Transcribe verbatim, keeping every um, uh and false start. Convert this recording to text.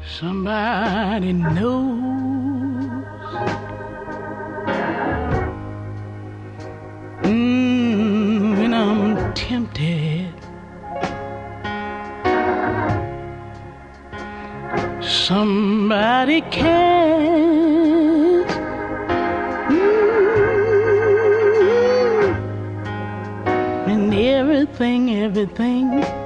Somebody knows. Mm, when I'm tempted, somebody cares. Mm, and everything, everything